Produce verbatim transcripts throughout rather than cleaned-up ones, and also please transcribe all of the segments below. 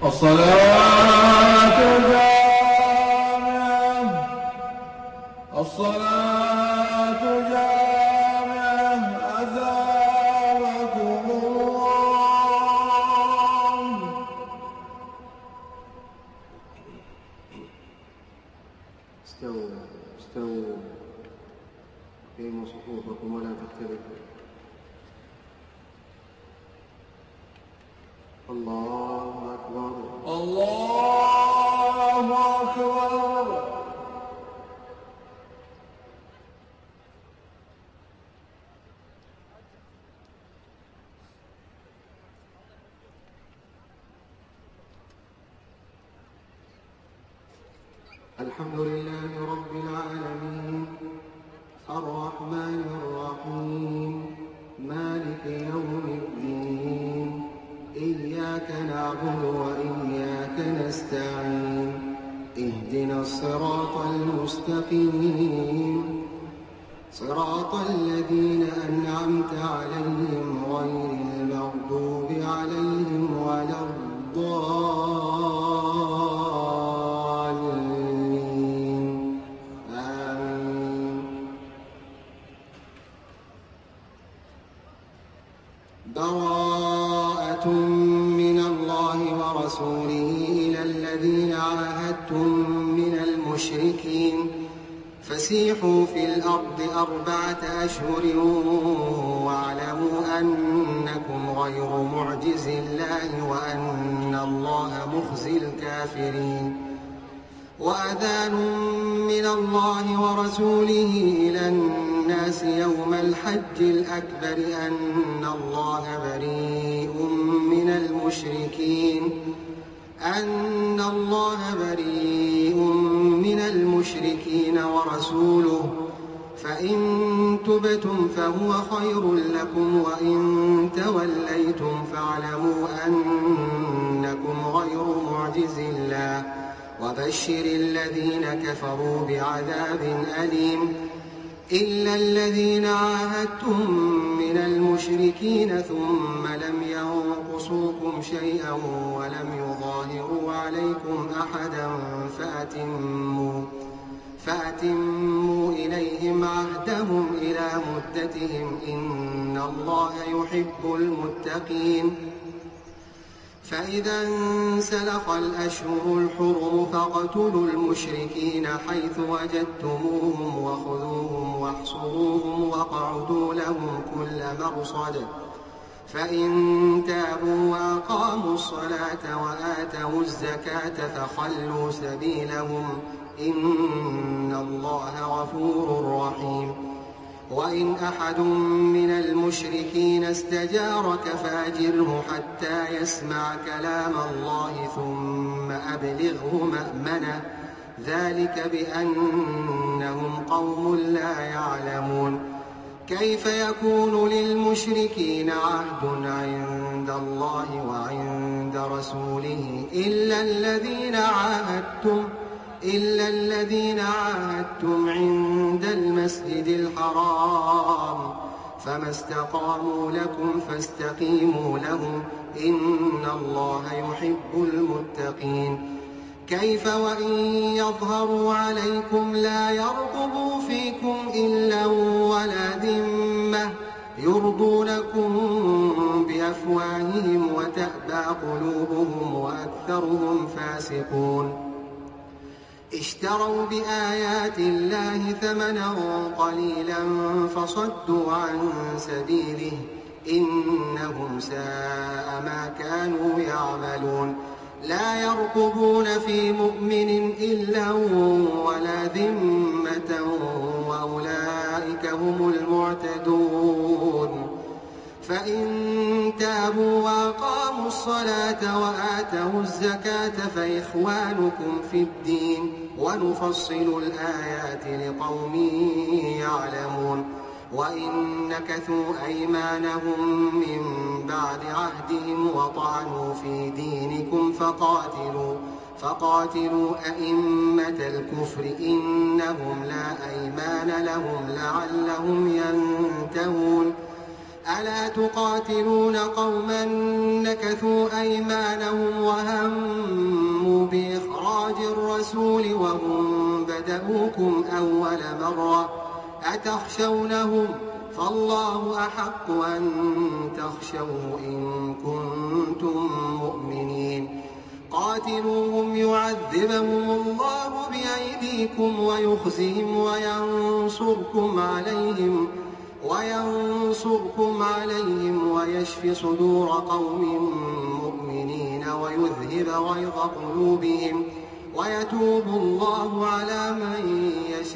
الصلاة جامعة الصلاة جامعة أثابكم الله. استووا استووا قيموا صفوفكم ولا تختلفوا. الله أكبر الله أكبر. الحمد لله رب العالمين الرحمن الرحيم مالك يوم الدين إياك نعبد وإياك نستعين اهدنا الصراط المستقيم صراط الذين أنعمت عليهم غير المغضوب عليهم ولا الضالين آمين. براءة من الله ورسوله إلى الذين عاهدتم من المشركين فسيحوا في الأرض أربعة أشهر واعلموا أنكم غير معجز الله وأن الله مخزي الكافرين. وأذان من الله ورسوله إلى الناس يوم الحج الأكبر أن الله بريء من المشركين أن الله بريء من المشركين ورسوله فإن تبتم فهو خير لكم وإن توليتم فاعلموا أنكم غير معجز الله وبشر الذين كفروا بعذاب أليم. إلا الذين عاهدتم من المشركين ثم لم ينقصوكم شيئا ولم يظاهروا عليكم أحدا فأتموا, فأتموا إليهم عهدهم إلى مدتهم إن الله يحب المتقين. فإذا انسلخ الأشهر الحرم فاقتلوا المشركين حيث وجدتموهم وخذوهم واحصروهم واقعدوا لهم كل مرصد فإن تابوا وأقاموا الصلاة وآتوا الزكاة فخلوا سبيلهم إن الله غفور رحيم. وإن أحد من المشركين استجارك فأجره حتى يسمع كلام الله ثم أبلغه مأمنه ذلك بأنهم قوم لا يعلمون. كيف يكون للمشركين عهد عند الله وعند رسوله إلا الذين عاهدتم إلا الذين عاهدتم عند المسجد الحرام فما استقاموا لكم فاستقيموا لهم إن الله يحب المتقين. كيف وإن يظهروا عليكم لا يرقبوا فيكم إلا ولا ذمة يرضونكم بأفواههم وتأبى قلوبهم وأكثرهم فاسقون. اشتروا بآيات الله ثمنا قليلا فصدوا عن سبيله إنهم ساء ما كانوا يعملون. لا يرقبون في مؤمن إلا ولا ذمة وأولئك هم المعتدون. فإن تابوا وأقاموا الصلاة وآتوا الزكاة فإخوانكم في الدين ونفصل الآيات لقوم يعلمون. وإن نكثوا أيمانهم من بعد عهدهم وطعنوا في دينكم فقاتلوا فقاتلوا أئمة الكفر إنهم لا أيمان لهم لعلهم ينتهون. ألا تقاتلون قوما نكثوا أيمانهم وهموا بإخراج الرسول وهم بدؤوكم أول مرة أتخشونهم فالله أحق أن تخشوه إن كنتم مؤمنين قاتلوهم يعذبهم الله بأيديكم ويخزهم وينصركم عليهم وينصركم عليهم ويشف صدور قوم مؤمنين ويذهب غيظ قلوبهم ويتوب الله على من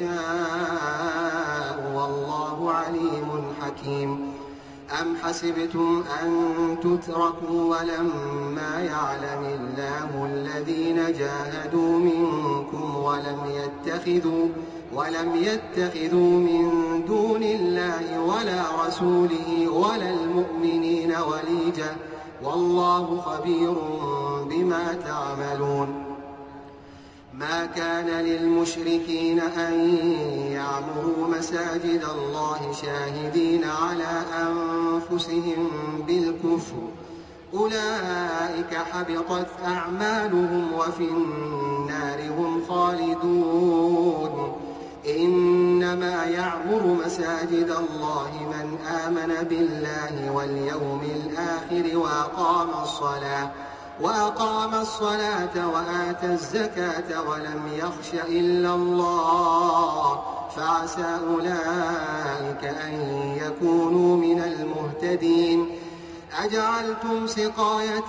يشاء والله عليم حكيم أم حسبتم أن تتركوا ولما يعلم الله الذين جاهدوا منكم ولم يتخذوا ولم يتخذوا من دون الله ولا رسوله ولا المؤمنين وليجا والله خبير بما تعملون ما كان للمشركين أن يعمروا مساجد الله شاهدين على أنفسهم بالكفر أولئك حبطت أعمالهم وفي النار هم خالدون إنما يعمر مساجد الله من آمن بالله واليوم الآخر وأقام الصلاة وأقام الصلاة وآتى الزكاة ولم يخش إلا الله فعسى أولئك أن يكونوا من المهتدين أجعلتم سقاية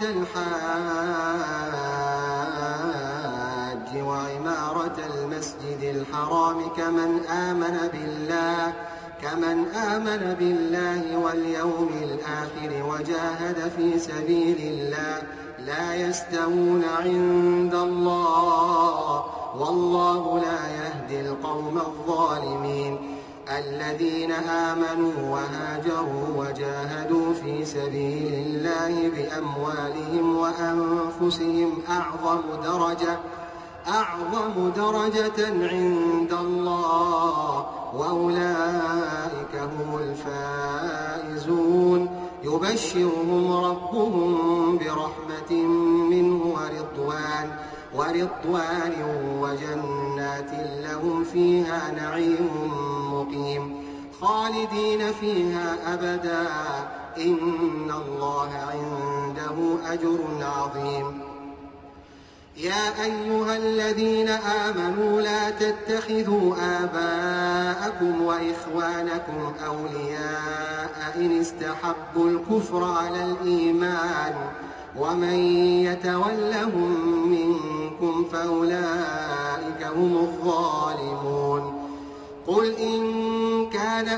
الحاج وعمارة المسجد الحرام كمن آمن بالله كمن آمن بالله واليوم الآخر وجاهد في سبيل الله لا يستوون عند الله والله لا يهدي القوم الظالمين الذين آمنوا وهاجروا وجاهدوا في سبيل الله بأموالهم وأنفسهم أعظم درجة أعظم درجة عند الله وأولئك هم الفائزون يبشرهم ربهم برحمة منه ورضوان ورضوان وجنات لهم فيها نعيم مقيم خالدين فيها أبدا إن الله عنده أجر عظيم يا أيها الذين آمنوا لا تتخذوا آباءكم وإخوانكم أولياء إن استحبوا الكفر على الإيمان ومن يتولهم منكم فأولئك هم الظالمون قل إن كان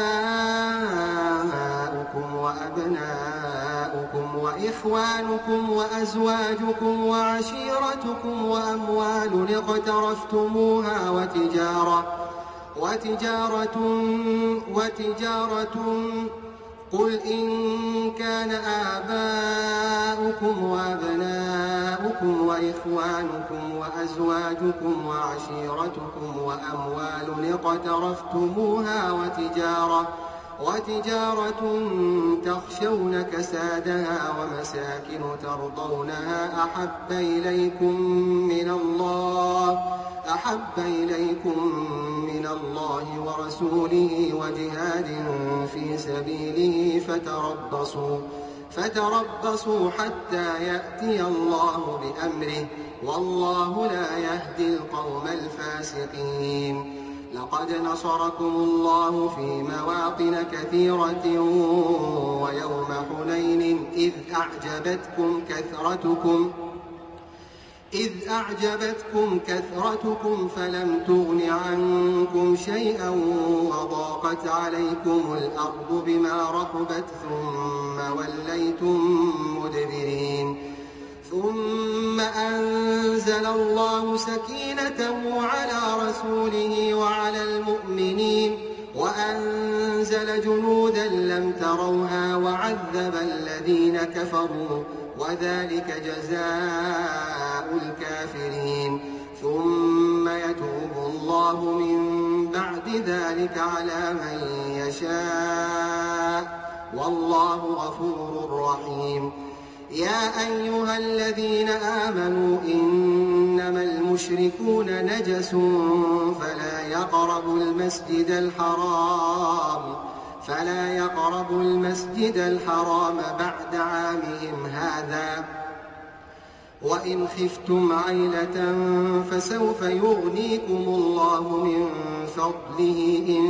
آباؤكم وأبناؤكم وإخوانكم وأزواجكم وعشيرتكم وأموال اقترفتموها وتجارة وتجارة وتجارة قل إن كان آباؤكم وأبناؤكم وإخوانكم وأزواجكم وعشيرتكم وأموال اقترفتموها وتجارة وتجارة تخشون كسادها ومساكن ترضونها أحب إليكم من الله أحب إليكم من الله ورسوله وجهاد في سبيله فتربصوا فتربصوا حتى يأتي الله بأمره والله لا يهدي القوم الفاسقين لقد نصركم الله في مواطن كثيرة ويوم حنين إذ أعجبتكم كثرتكم إذ أعجبتكم كثرتكم فلم تغن عنكم شيئا وضاقت عليكم الأرض بما رحبت ثم وليتم مدبرين ثم أنزل الله سكينته على رسوله وعلى المؤمنين وأنزل جنودا لم تروها وعذب الذين كفروا وذلك جزاء الكافرين ثم يتوب الله من بعد ذلك على من يشاء والله غفور رحيم. يا أيها الذين آمنوا إنما المشركون نجس فلا يقربوا المسجد الحرام فلا يقربوا المسجد الحرام بعد عامهم هذا وإن خفتم عيلة فسوف يغنيكم الله من فضله إن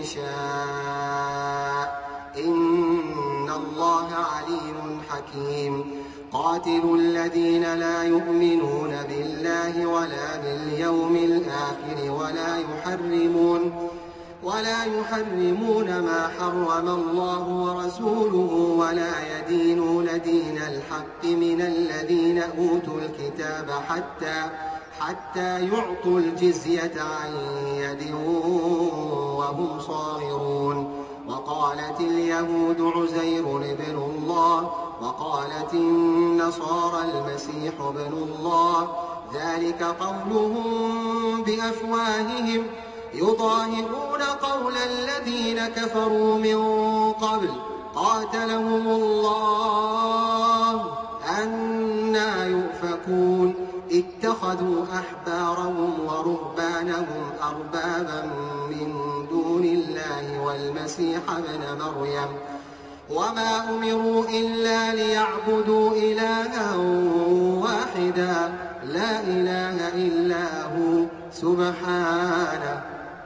شاء إن الله عليم حكيم. قاتلوا الذين لا يؤمنون بالله ولا باليوم الآخر ولا يحرمون ولا يحرمون ما حرم الله ورسوله ولا يدينون دين الحق من الذين أوتوا الكتاب حتى حتى يعطوا الجزية عن يد وهم صاغرون. وقالت اليهود عزير ابن الله وقالت النصارى المسيح ابن الله ذلك قولهم بأفواههم يضاهئون قول الذين كفروا من قبل قاتلهم الله أنى يؤفكون. اتخذوا أحبارهم ورهبانهم أربابا من دون الله والمسيح ابن مريم وما أمروا إلا ليعبدوا إلها واحدا لا إله إلا هو سبحانه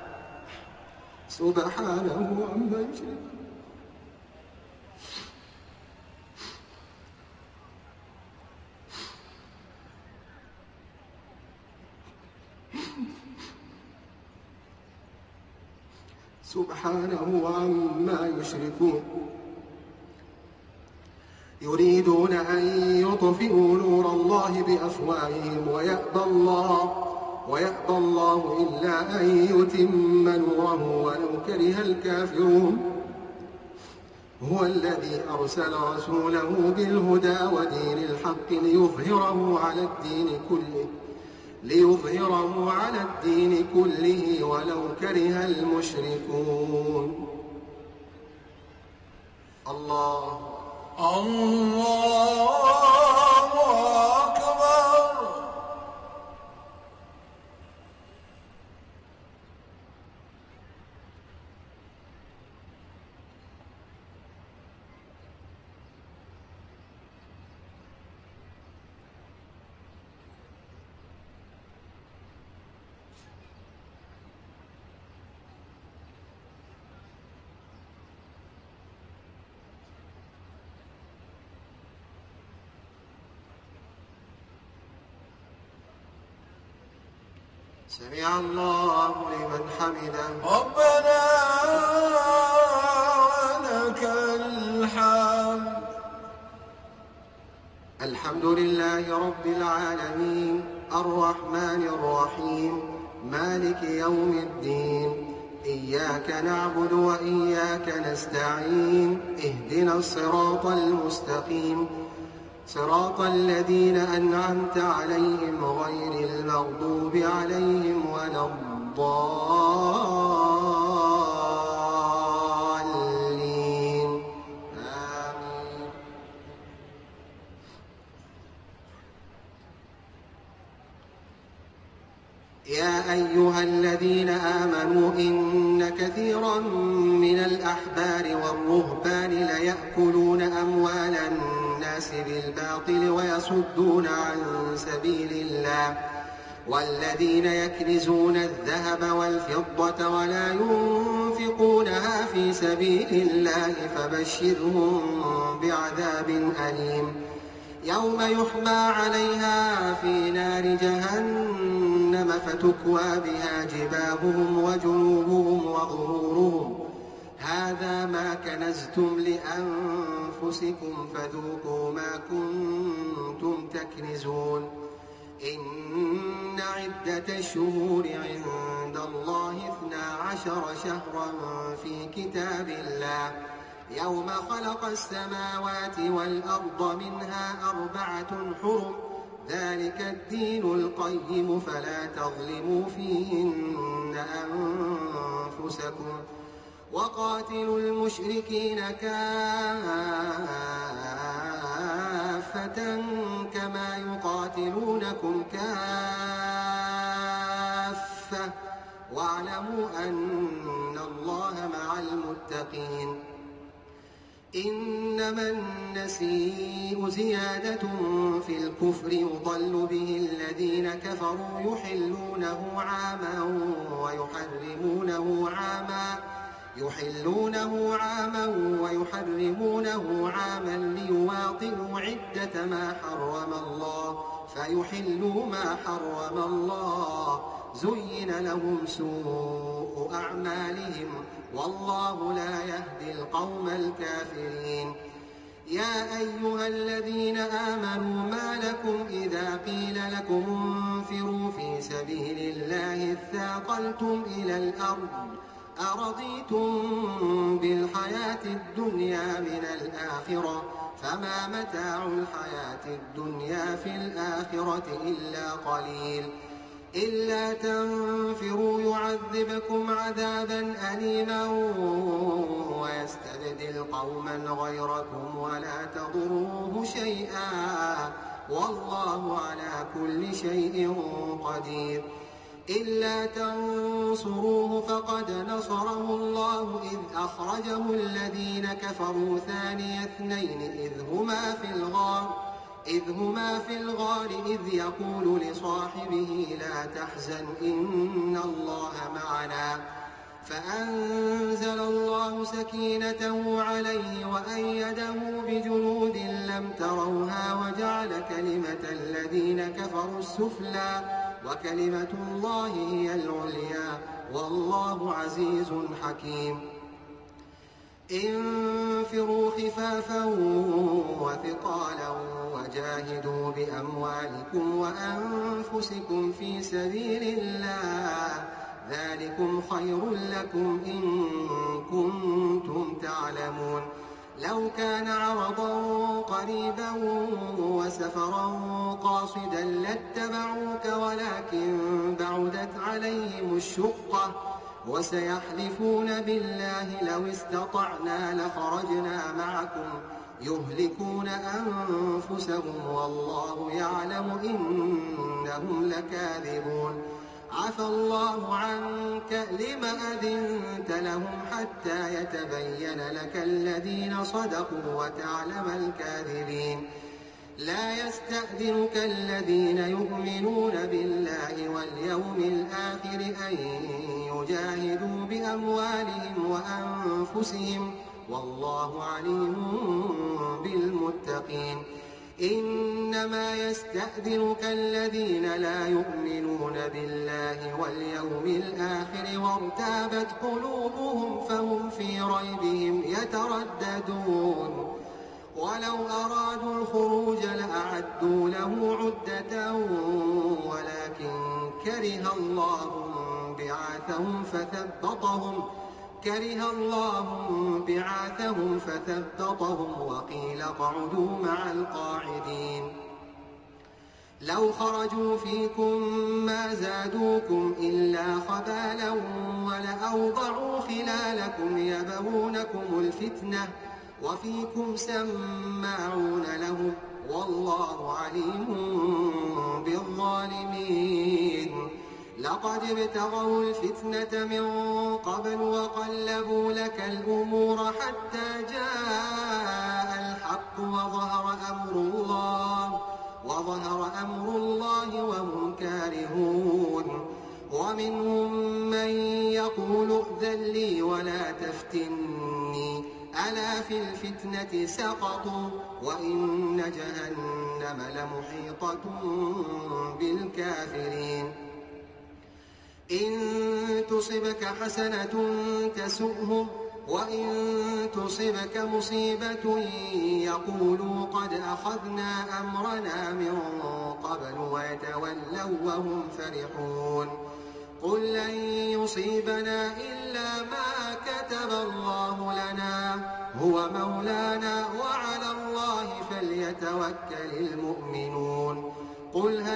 سبحانه عما يشركون. سبحانه عما يشركون. يريدون أن يطفئوا نور الله بأفواههم ويأبى الله ويأبى الله إلا أن يتم نوره ولو كره الكافرون. هو الذي أرسل رسوله بالهدى ودين الحق ليظهره على الدين كله ليظهره على الدين كله ولو كره المشركون. الله الله أكبر. سمع الله لمن حمده ربنا ولك الحمد. الحمد لله رب العالمين الرحمن الرحيم مالك يوم الدين إياك نعبد وإياك نستعين اهدنا الصراط المستقيم صراط الذين أنعمت عليهم غير المغضوب عليهم ولا الضالين آمين. يا أيها الذين آمنوا إن كثيرا من الأحبار والرهبان ليأكلون أموال الناس بالباطل ويصدون عن سبيل الله والذين يكنزون الذهب والفضة ولا ينفقونها في سبيل الله فبشرهم بعذاب أليم يوم يحمى عليها في نار جهنم فتكوى بها جباههم وجنوبهم وظهورهم هذا ما كنزتم لأنفسكم فذوقوا ما كنتم تكنزون. إن عدة الشهور عند الله اثنا عشر شهرا في كتاب الله يوم خلق السماوات والأرض منها أربعة حرم ذلك الدين القيم فلا تظلموا فيهن أنفسكم وقاتلوا المشركين كافة كما يقاتلونكم كافة واعلموا أن الله مع المتقين. إنما النسيء زيادة في الكفر يضل به الذين كفروا يحلونه عاما ويحرمونه عاما يحلونه عاما ويحرمونه عاما ليواطئوا عدة ما حرم الله فيحلوا ما حرم الله زين لهم سوء أعمالهم والله لا يهدي القوم الكافرين. يا أيها الذين آمنوا ما لكم إذا قيل لكم انفروا في سبيل الله اثاقلتم إلى الأرض أرضيتم بالحياة الدنيا من الآخرة فما متاع الحياة الدنيا في الآخرة إلا قليل. إلا تنفروا يعذبكم عذابا أليما ويستبدل قوما غيركم ولا تضروه شيئا والله على كل شيء قدير. إلا تنصروه فقد نصره الله إذ أخرجه الذين كفروا ثاني اثنين إذ هما في الغار إذ هما في الغار إذ يقول لصاحبه لا تحزن إن الله معنا فأنزل الله سكينته عليه وأيده بجنود لم تروها وجعل كلمة الذين كفروا السفلى وكلمة الله هي العليا والله عزيز حكيم. انفروا خفافا وثقالا وجاهدوا بأموالكم وأنفسكم في سبيل الله ذلكم خير لكم إن كنتم تعلمون. لو كان عرضا قريبا وسفرا قاصدا لاتبعوك ولكن بعدت عليهم الشقة وسيحلفون بالله لو استطعنا لخرجنا معكم يهلكون أنفسهم والله يعلم إنهم لكاذبون. عفى الله عنك لم أذنت لهم حتى يتبين لك الذين صدقوا وتعلم الكاذبين. لا يستأذنك الذين يؤمنون بالله واليوم الآخر أن يجاهدوا بأموالهم وأنفسهم والله عليم بالمتقين. إنما يستأذنك الذين لا يؤمنون بالله واليوم الآخر وارتابت قلوبهم فهم في ريبهم يترددون. ولو أرادوا الخروج لأعدوا له عدة ولكن كره الله بعاثهم فثبطهم كره الله بعاثهم فثبطهم وقيل اقعدوا مع القاعدين. لو خرجوا فيكم ما زادوكم إلا خبالا ولأوضعوا خلالكم يبغونكم الفتنة وفيكم سماعون لهم والله عليم بالظالمين. لقد ابتغوا الفتنة من قبل وقلبوا لك الأمور حتى جاء الحق وظهر أمر الله وظهر أمر الله وهم كارهون. ومنهم من يقول ائذن لي ولا تفتني ألا في الفتنة سقطوا وإن جهنم لمحيطة بالكافرين. إن تصبك حسنة تسؤهم وإن تصبك مصيبة يقولوا قد أخذنا أمرنا من قبل ويتولوا وهم فرحون. قل لن يصيبنا إلا ما كتب الله لنا هو مولانا وعلى الله فليتوكل المؤمنون. قل هل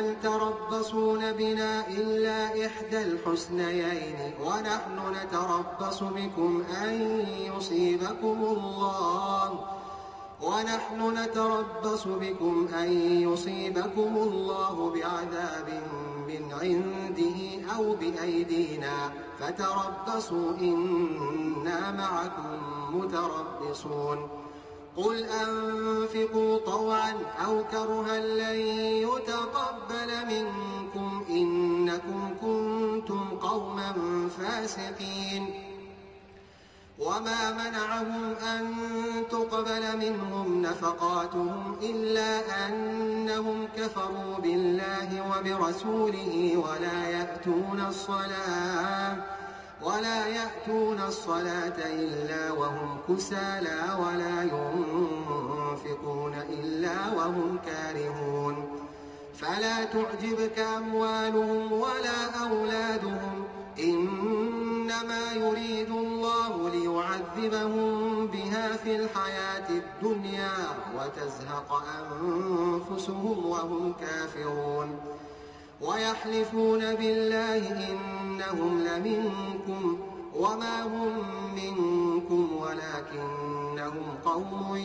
هل تربصون بنا إلا إحدى الحسنيين ونحن نتربص بكم أن يصيبكم الله ونحن نتربص بكم أن يصيبكم الله بعذاب من عنده أو بأيدينا فتربصوا إنا معكم متربصون قل أنفقوا طوعا أو كرها لن يتقبل منكم إنكم كنتم قوما فاسقين وما منعهم أن تقبل منهم نفقاتهم إلا أنهم كفروا بالله وبرسوله ولا يأتون الصلاة ولا يأتون الصلاة إلا وهم كسالى ولا ينفقون إلا وهم كارهون فلا تعجبك أموالهم ولا أولادهم إنما يريد الله ليعذبهم بها في الحياة الدنيا وتزهق أنفسهم وهم كافرون ويحلفون بالله إنهم لمنكم وما هم منكم ولكنهم قوم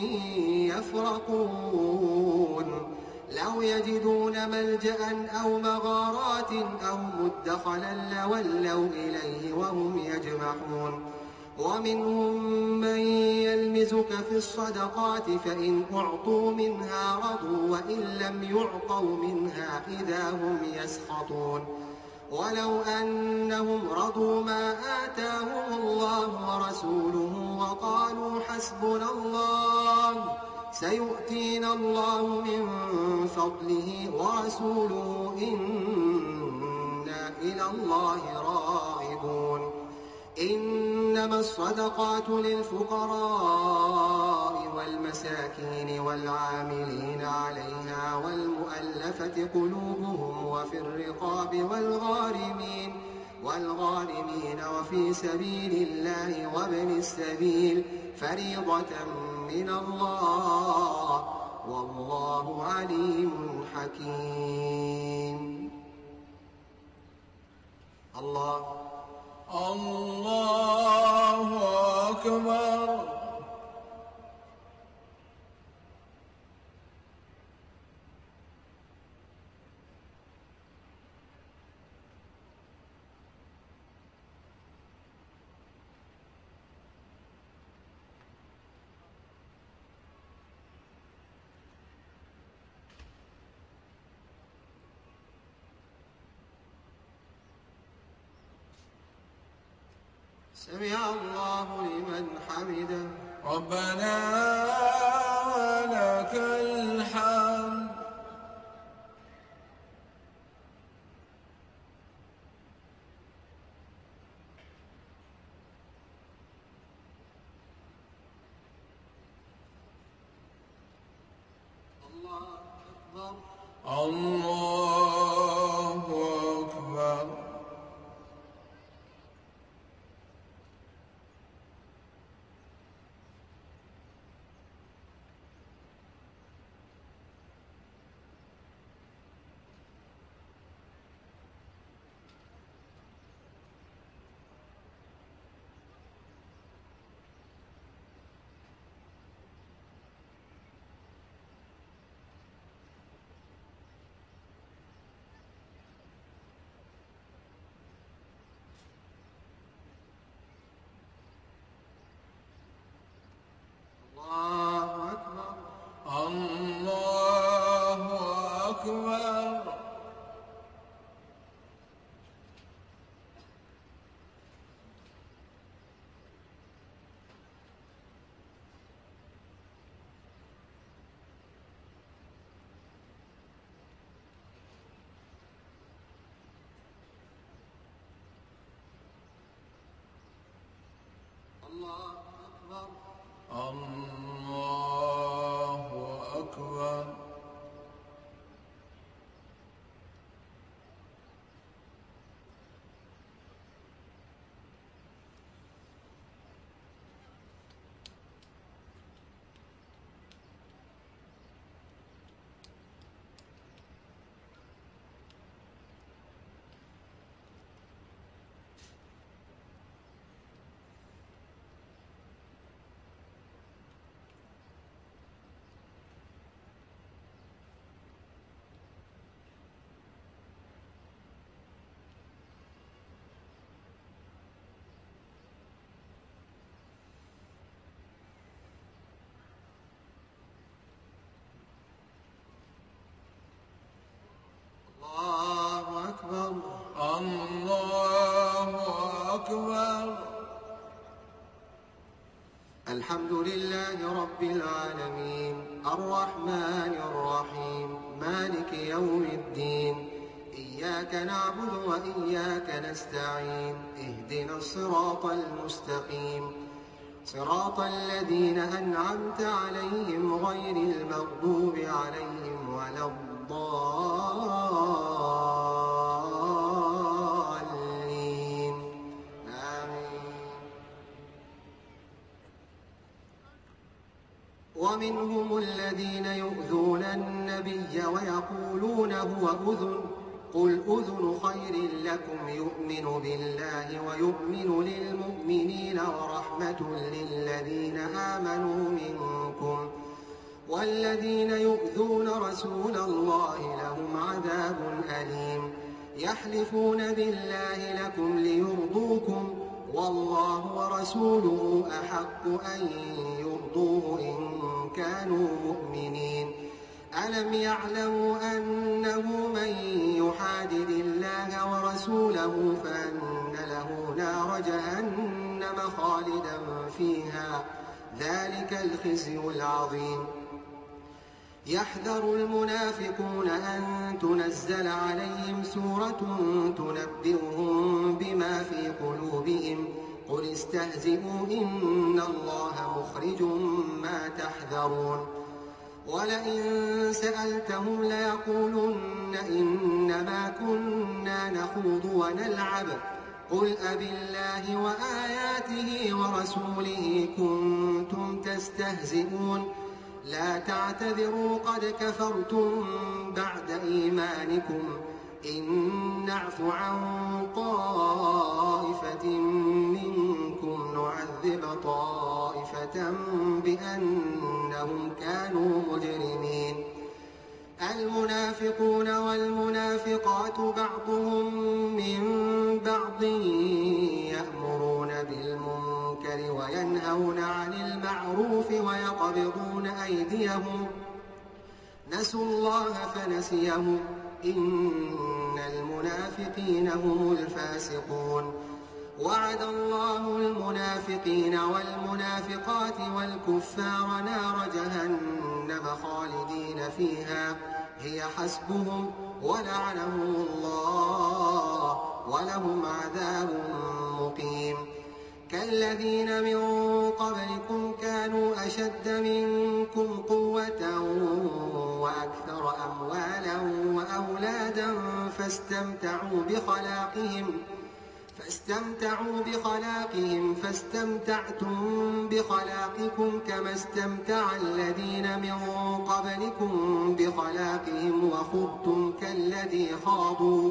يفرقون لو يجدون ملجأ أو مغارات أو مدخلا لولوا إليه وهم يجمحون ومنهم من يلمزك في الصدقات فإن أعطوا منها رضوا وإن لم يعطوا منها إذا هم يسخطون ولو أنهم رضوا ما آتاهم الله ورسوله وقالوا حسبنا الله سيؤتينا الله من فضله ورسوله إنا إلى الله راغبون إنما الصدقات للفقراء والمساكين والعاملين عليها والمؤلفة قلوبهم وفي الرقاب والغارمين والغارمين وفي سبيل الله وابن السبيل فريضة من الله والله عليم حكيم. الله الله أكبر. سمع الله لمن حمده. ربنا ولك الحمد. الله أكبر. الله أكبر. الحمد لله رب العالمين الرحمن الرحيم مالك يوم الدين إياك نعبد وإياك نستعين اهدنا الصراط المستقيم صراط الذين أنعمت عليهم غير المغضوب عليهم ولا الضالين آمين. ومنهم الذين يؤذون النبي ويقولون هو أذن قل أذن خير لكم يؤمن بالله ويؤمن للمؤمنين ورحمة للذين آمنوا منكم والذين يؤذون رسول الله لهم عذاب أليم يحلفون بالله لكم ليرضوكم والله ورسوله أحق أن يرضوه إن كانوا مؤمنين ألم يعلموا أنه من يحادد الله ورسوله فأن له نار جهنم خالدا فيها ذلك الخزي العظيم يحذر المنافقون أن تنزل عليهم سورة تنبئهم بما في قلوبهم قل استهزئوا إن الله مخرج ما تحذرون ولئن سألتهم ليقولن إنما كنا نخوض ونلعب قل أبالله وآياته ورسوله كنتم تستهزئون لا تعتذروا قد كفرتم بعد إيمانكم إن نعف عن طائفة منكم نعذب طائفة بأنهم كانوا مجرمين المنافقون والمنافقات بعضهم من بعض يأمرون بالمنكر وينهون عن المعروف ويقبضون أيديهم نسوا الله فنسيهم إن المنافقين هم الفاسقون وعد الله المنافقين والمنافقات والكفار نار جهنم خالدين فيها هي حسبهم ولعنهم الله ولهم عذاب مقيم كالذين من قبلكم كانوا أشد منكم قوة وأكثر أموالا وأولادا فاستمتعوا بخلاقهم فاستمتعوا بخلاقهم فاستمتعتم بخلاقكم كما استمتع الذين من قبلكم بخلاقهم وخضتم كالذي خاضوا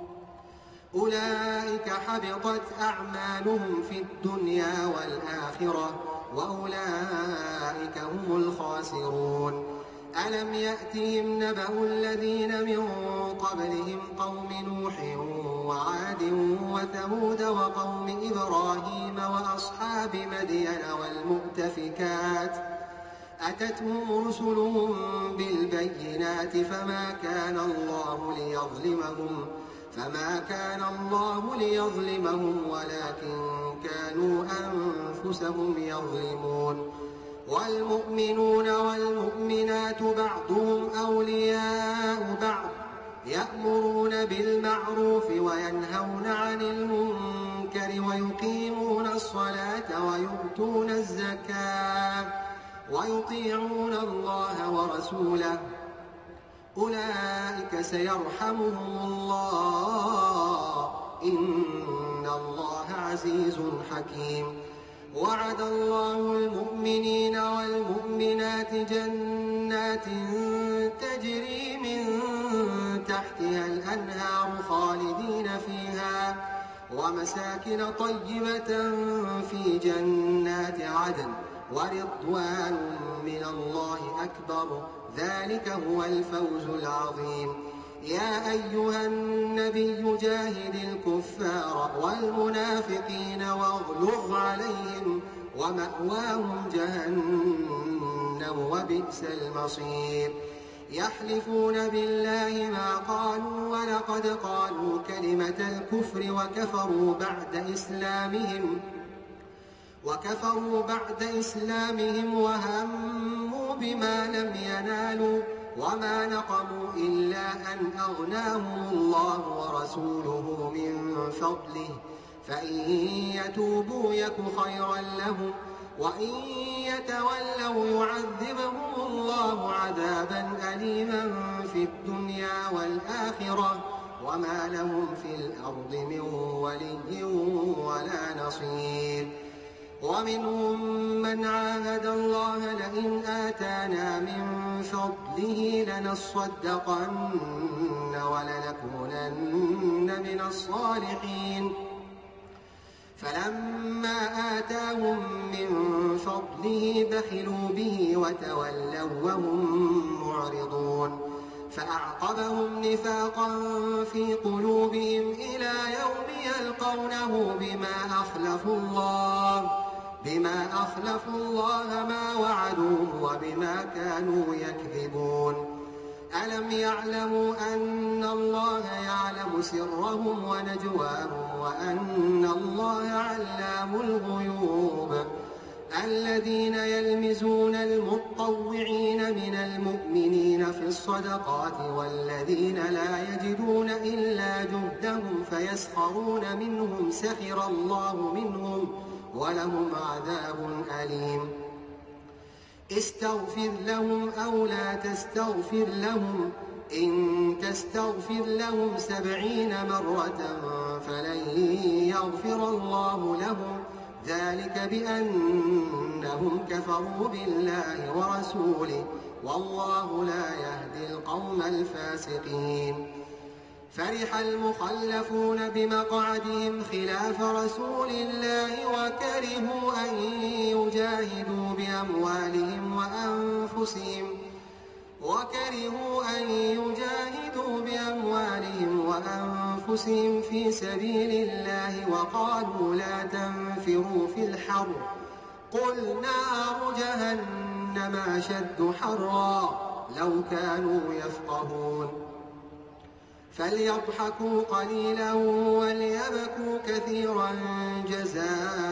أولئك حبطت أعمالهم في الدنيا والآخرة وأولئك هم الخاسرون ألم يأتهم نبأ الذين من قبلهم قوم نوح وعاد وثمود وقوم إبراهيم وأصحاب مدين والمؤتفكات أتتهم رسلهم بالبينات فما كان الله ليظلمهم فما كان الله ليظلمهم ولكن كانوا أنفسهم يظلمون والمؤمنون والمؤمنات بعضهم أولياء بعض يأمرون بالمعروف وينهون عن المنكر ويقيمون الصلاة ويؤتون الزكاة ويطيعون الله ورسوله أولئك سيرحمهم الله إن الله عزيز حكيم وعد الله المؤمنين والمؤمنات جنات تجري من تحتها الأنهار خالدين فيها ومساكن طيبة في جنات عدن ورضوان من الله أكبر ذلك هو الفوز العظيم يا أيها النبي جاهد الكفار والمنافقين واغلظ عليهم ومأواهم جهنم وبئس المصير يحلفون بالله ما قالوا ولقد قالوا كلمة الكفر وكفروا بعد إسلامهم وكفروا بعد إسلامهم وهموا بما لم ينالوا وما نقموا إلا أن أغناهم الله ورسوله من فضله فإن يتوبوا يك خيرا لهم وإن يتولوا يعذبهم الله عذابا أليما في الدنيا والآخرة وما لهم في الأرض من ولي ولا نصير. ومنهم من عاهد الله لئن آتانا من فضله لنصدقن ولنكونن من الصالحين فلما آتاهم من فضله بخلوا به وتولوا وهم معرضون فأعقبهم نفاقا في قلوبهم إلى يوم يلقونه بما أخلفوا الله بما أخلفوا الله ما وعدوه وبما كانوا يكذبون. ألم يعلموا أن الله يعلم سرهم ونجواهم وأن الله علام الغيوب. الذين يلمزون المطوعين من المؤمنين في الصدقات والذين لا يجدون إلا جهدهم فيسخرون منهم سخر الله منهم ولهم عذاب أليم. استغفر لهم أو لا تستغفر لهم إن تستغفر لهم سبعين مرة فلن يغفر الله لهم ذلك بأنهم كفروا بالله ورسوله والله لا يهدي القوم الفاسقين. فرح المخلفون بمقعدهم خلاف رسول الله وكرهوا أن يجاهدوا بأموالهم وأنفسهم وكرهوا أن يجاهدوا بأموالهم وأنفسهم في سبيل الله وقالوا لا تنفروا في الحر قل نار جهنم أشد حرا لو كانوا يفقهون. فليضحكوا قليلا وليبكوا كثيرا جزاء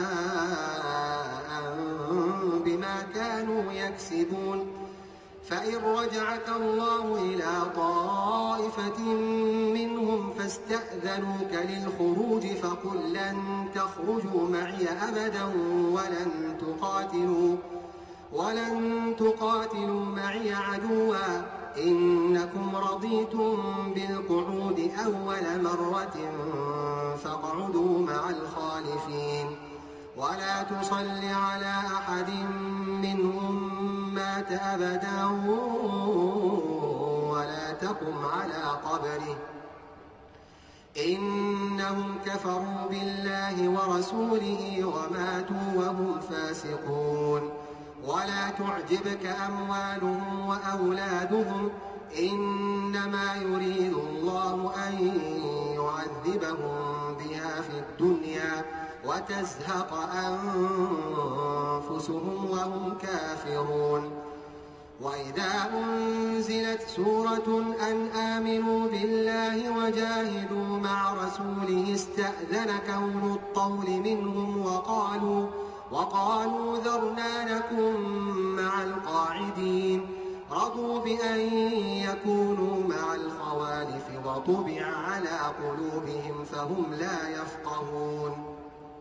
بما كانوا يكسبون. فإن رجعك الله إلى طائفة منهم فاستأذنوك للخروج فقل لن تخرجوا معي أبدا ولن تقاتلوا ولن تقاتلوا معي عدوا إنكم رضيتم بالقعود أول مرة فاقعدوا مع الخالفين. ولا تصل على أحد منهم مات أبدا ولا تقم على قبره إنهم كفروا بالله ورسوله وماتوا وهم فاسقون. ولا تعجبك أموالهم وأولادهم إنما يريد الله أن يعذبهم بها في الدنيا وتزهق أنفسهم وهم كافرون. وإذا أنزلت سورة أن آمنوا بالله وجاهدوا مع رسوله استأذنك أولو الطول منهم وقالوا وقالوا ذرنا نكن مع القاعدين رضوا بأن يكونوا مع الخوالف وطبع على قلوبهم فهم لا يفقهون.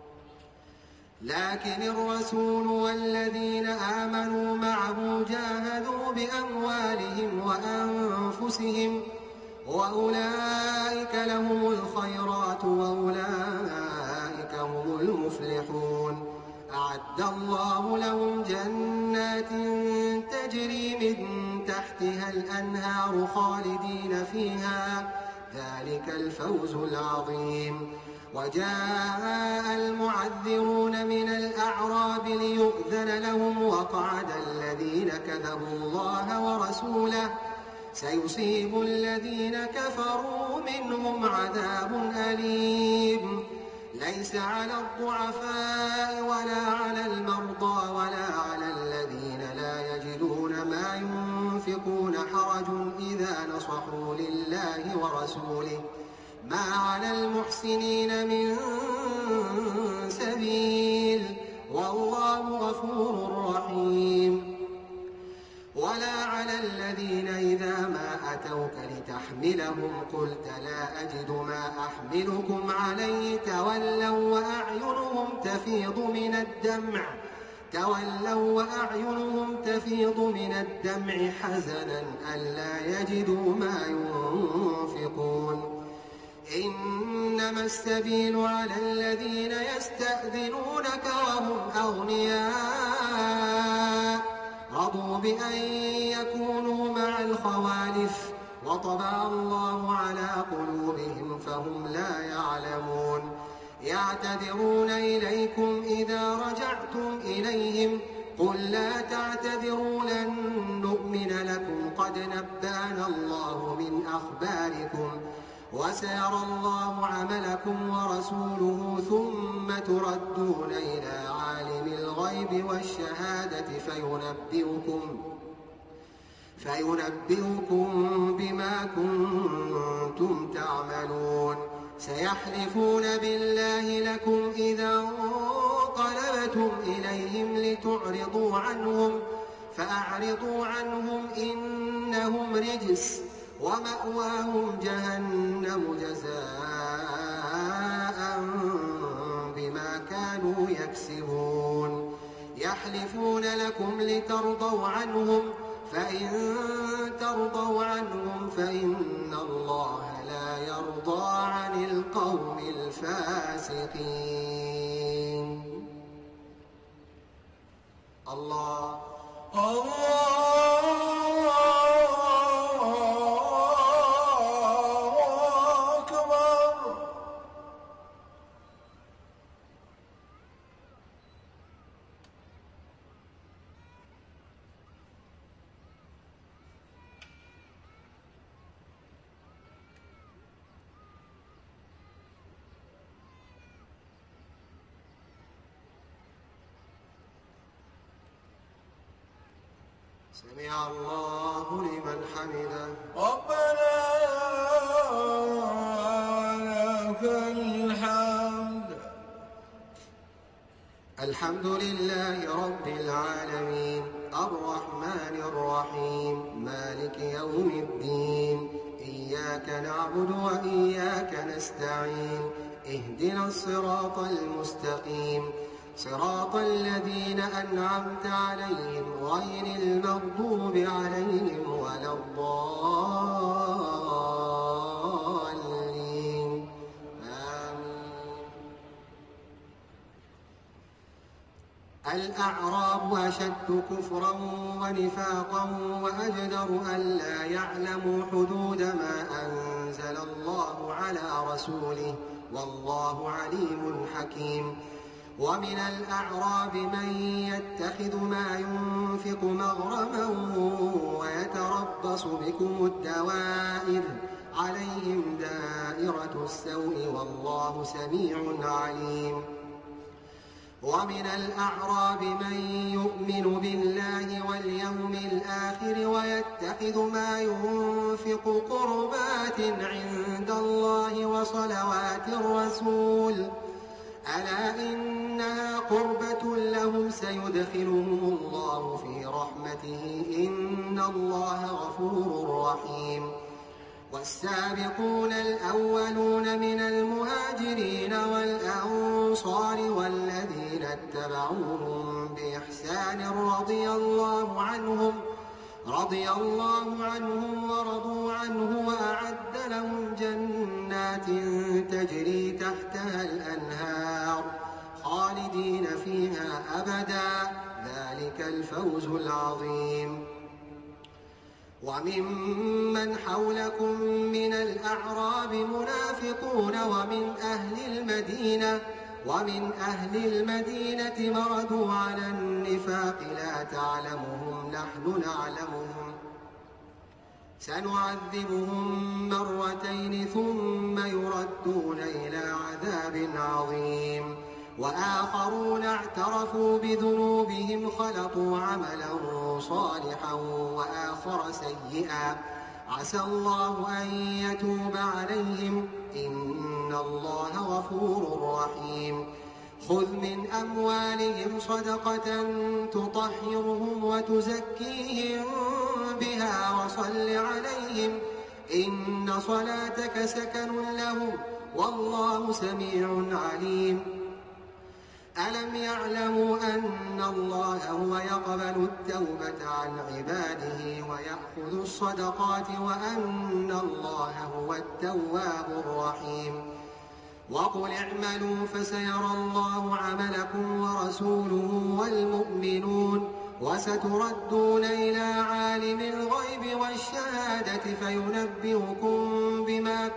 لكن الرسول والذين آمنوا معه جاهدوا بأموالهم وأنفسهم وأولئك لهم الخيرات وأولئك هم المفلحون. أعد الله لهم جنات تجري من تحتها الأنهار خالدين فيها ذلك الفوز العظيم. وجاء المعذرون من الأعراب ليؤذن لهم وقعد الذين كذبوا الله ورسوله سيصيب الذين كفروا منهم عذاب أليم. ليس على الضعفاء ولا على المرضى ولا على الذين لا يجدون ما ينفقون حرج إذا نصحوا لله ورسوله ما على المحسنين من سبيل والله غفور رحيم. ولا على الذين إذا ما أتوك لتحملهم قلت لا أجد ما أحملكم عليه تولوا وأعينهم تفيض من الدمع تولوا وأعينهم تفيض من الدمع حزنا ألا يجدوا ما ينفقون. إنما السبيل على الذين يستأذنونك وهم أغنياء رضوا بأن يكونوا مع الخوالف وطبع الله على قلوبهم فهم لا يعلمون. يعتذرون إليكم إذا رجعتم إليهم قل لا تعتذروا لن نؤمن لكم قد نبأنا الله من أخباركم وسيرى الله عملكم ورسوله ثم تردون إلى عالم الغيب والشهادة فينبئكم فينبئكم بما كنتم تعملون. سيحلفون بالله لكم إذا انقلبتم إليهم لتعرضوا عنهم فأعرضوا عنهم إنهم رجس ومأواهم جهنم جزاء بما كانوا يكسبون. يحلفون لكم لترضوا عنهم فإن ترضوا عنهم فإن الله لا يرضى عن القوم الفاسقين. الله الله أكبر. سمع الله لمن حمده. ربنا لك الحمد. الحمد لله رب العالمين الرحمن الرحيم مالك يوم الدين إياك نعبد وإياك نستعين اهدنا الصراط المستقيم صراط الذين أنعمت عليهم غير المغضوب عليهم ولا الضالين آمين. الأعراب أشد كفرا ونفاقا وأجدر ألا يعلموا حدود ما أنزل الله على رسوله والله عليم حكيم. ومن الأعراب من يتخذ ما ينفق مغرما ويتربص بكم الدوائر عليهم دائرة السوء والله سميع عليم. ومن الأعراب من يؤمن بالله واليوم الآخر ويتخذ ما ينفق قربات عند الله وصلوات الرسول ألا إنها قربة لهم سيدخلهم الله في رحمته إن الله غفور رحيم. والسابقون الأولون من المهاجرين والأنصار والذين اتبعوهم بإحسان رضي الله عنهم رضي الله عنهم ورضوا عنه وأعد لهم جنات تجري تحتها الأنهار خالدين فيها أبدا ذلك الفوز العظيم. وممن حولكم من الأعراب منافقون ومن أهل المدينة ومن أهل المدينة مردوا على النفاق لا تعلمهم نحن نعلمهم سنعذبهم مرتين ثم يردون إلى عذاب عظيم. وآخرون اعترفوا بذنوبهم خلطوا عملا صالحا وآخر سيئا عسى الله أن يتوب عليهم إن الله غفور رحيم. خذ من أموالهم صدقة تطهرهم وتزكيهم بها وصل عليهم إن صلاتك سكن لهم والله سميع عليم. ألم يعلموا أن الله هو يقبل التوبة عن عباده ويأخذ الصدقات وأن الله هو التواب الرحيم. وقل اعملوا فسيرى الله عملكم ورسوله والمؤمنون وستردون إلى عالم الغيب والشهادة فينبئكم بما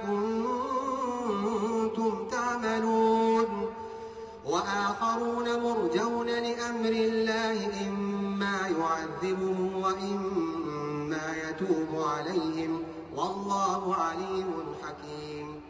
كنتم تعملون. وآخرون مرجون لأمر الله إما يعذبهم وإما يتوب عليهم والله عليم حكيم.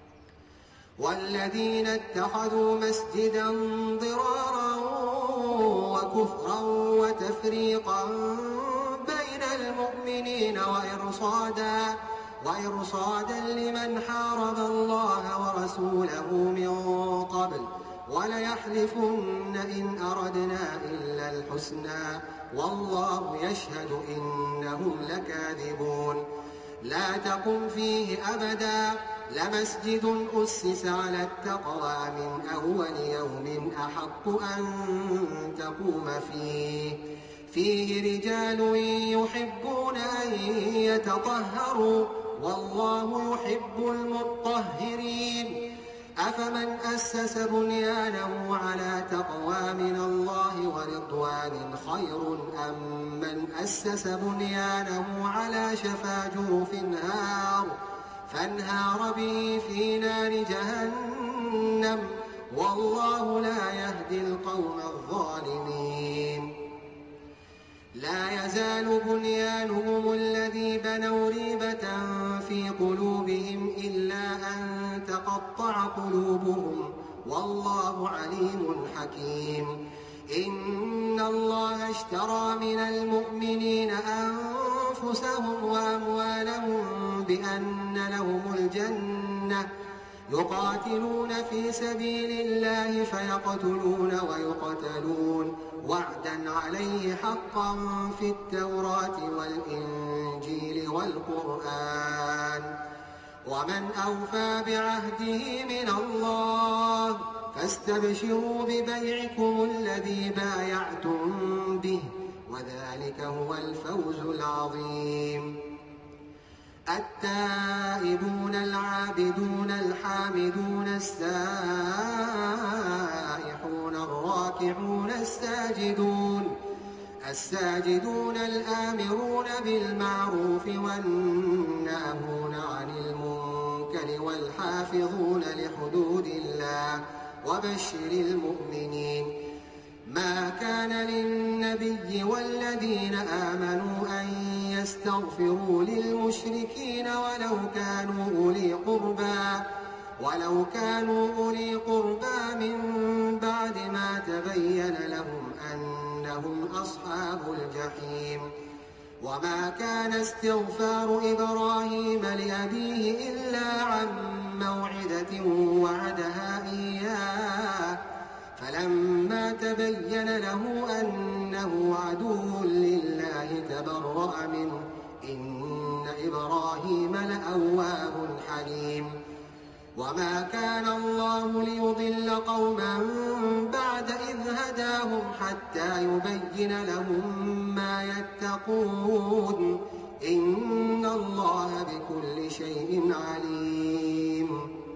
والذين اتخذوا مسجدا ضرارا وكفرا وتفريقا بين المؤمنين وإرصادا, وإرصادا لمن حارب الله ورسوله من قبل وليحلفن إن أردنا إلا الحسنى والله يشهد إنهم لكاذبون. لا تقم فيه أبدا لمسجد أسس على التقوى من أول يوم أحق أن تقوم فيه فيه رجال يحبون أن يتطهروا والله يحب المطهرين. أفمن أسس بنيانه على تقوى من الله ورضوان خير أم من أسس بنيانه على شفا جرف نار فانهار به في نار جهنم والله لا يهدي القوم الظالمين. لا يزال بنيانهم الذي بنوا ريبة في قلوبهم إلا أن تقطع قلوبهم والله عليم حكيم. إن الله اشترى من المؤمنين أنفسهم وأموالهم بأن لهم الجنة يقاتلون في سبيل الله فيقتلون ويقتلون وعدا عليه حقا في التوراة والإنجيل والقرآن ومن أوفى بعهده من الله فاستبشروا ببيعكم الذي بايعتم به وذلك هو الفوز العظيم. التائبون العابدون الحامدون السائحون الراكعون الساجدون الساجدون الآمرون بالمعروف والناهون عن المنكر والحافظون لحدود الله وبشر المؤمنين. ما كان للنبي والذين آمنوا أن يستغفروا للمشركين ولو كانوا أولي قربى ولو كانوا أولي قربى من بعد ما تبين لهم أنهم أصحاب الجحيم. وما كان استغفار إبراهيم لأبيه إلا عن موعدة وعدها إياه فلما تبين له أنه عدو لله تبرأ منه إن إبراهيم لأواه حليم. وما كان الله ليضل قوما بعد إذ هداهم حتى يبين لهم ما يتقون إن الله بكل شيء عليم.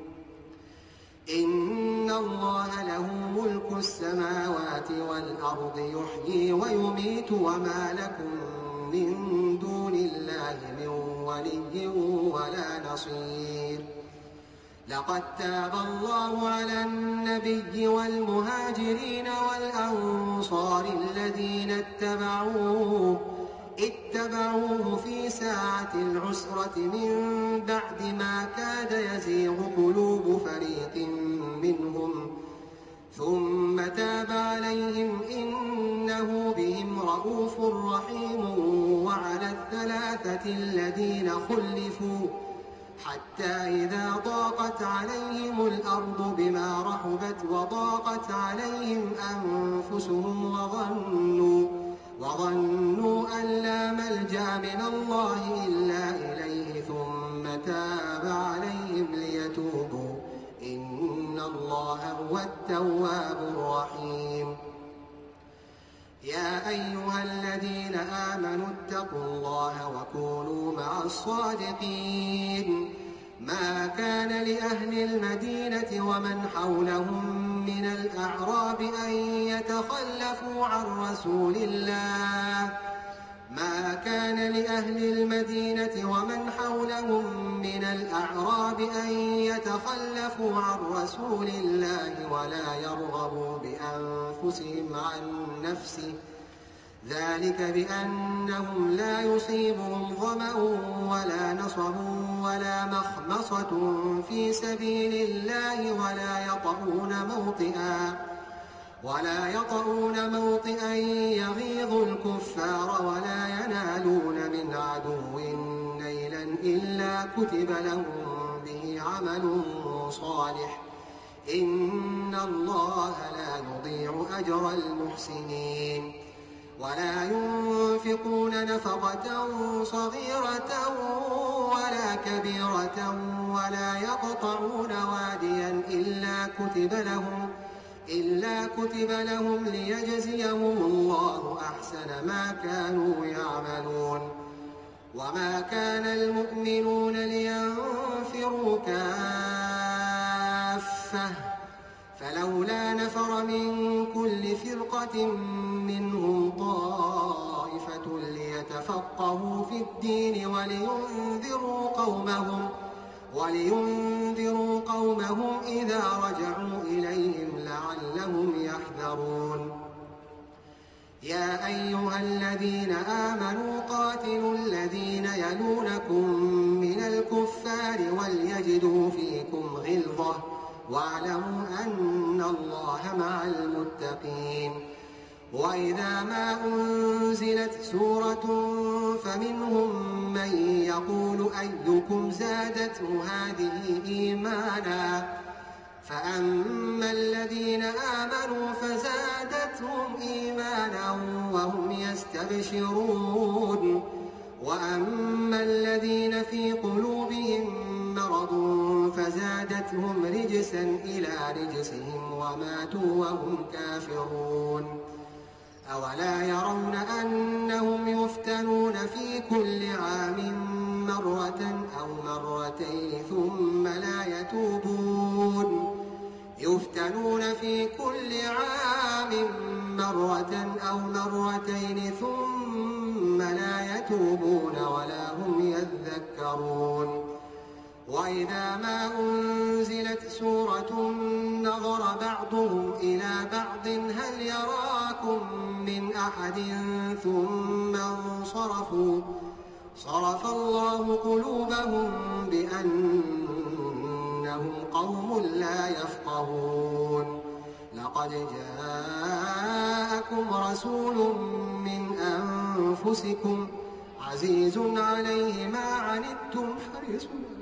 إن الله له ملك السماوات والأرض يحيي ويميت وما لكم من دون الله من ولي ولا نصير. لقد تاب الله على النبي والمهاجرين والأنصار الذين اتبعوه اتبعوه في ساعة العسرة من بعد ما كاد يزيغ قلوب فريق منهم ثم تاب عليهم إنه بهم رءوف رحيم. وعلى الثلاثة الذين خلفوا حتى إذا ضاقت عليهم الأرض بما رحبت وضاقت عليهم أنفسهم وظنوا, وظنوا أن لا ملجأ من الله إلا إليه ثم تاب عليهم ليتوبوا إن الله هو التواب الرحيم. يا أيها الذين آمنوا اتقوا الله وكونوا مع الصادقين. ما كان لأهل المدينة ومن حولهم من الأعراب أن يتخلفوا عن رسول الله ما كان لأهل المدينة ومن حولهم من الأعراب أن يتخلفوا عن رسول الله ولا يرغبوا بأنفسهم عن نفسه ذلك بأنهم لا يصيبهم ظمأ ولا نصب ولا مخمصة في سبيل الله ولا يطؤون موطئا ولا يطؤون موطئا يغيظ الكفار ولا ينالون من عدو نيلا إلا كتب لهم به عمل صالح إن الله لا يضيع أجر المحسنين. ولا ينفقون نفقة صغيرة ولا كبيرة ولا يقطعون واديا إلا كتب لهم إلا كتب لهم ليجزيهم الله أحسن ما كانوا يعملون. وما كان المؤمنون لينفروا كافة فلولا نفر من كل فرقة منهم طائفة ليتفقهوا في الدين ولينذروا قومهم ولينذروا قومهم إذا رجعوا إليهم لعلهم يحذرون. يا أيها الذين آمنوا قاتلوا الذين يلونكم من الكفار وليجدوا فيكم غلظة واعلموا أن الله مع المتقين. وإذا ما أنزلت سورة فمنهم من يقول أيكم زادته هذه إيمانا فأما الذين آمنوا فزادتهم إيمانا وهم يستبشرون وأما الذين في قلوبهم مرض فزادتهم رجسا إلى رجسهم وماتوا وهم كافرون. أولا يرون أنهم يفتنون في كل عام مرة أو مرتين ثم لا يتوبون يفتنون في كل عام مرة أو مرتين ثم لا يتوبون ولا هم يذكرون. وإذا ما أنزلت سورة نظر بعضهم إلى بعض هل يراكم من أحد ثم انصرفوا صرف الله قلوبهم بأنهم قوم لا يفقهون. لقد جاءكم رسول من أنفسكم عزيز عليه ما عنتم حريص عليكم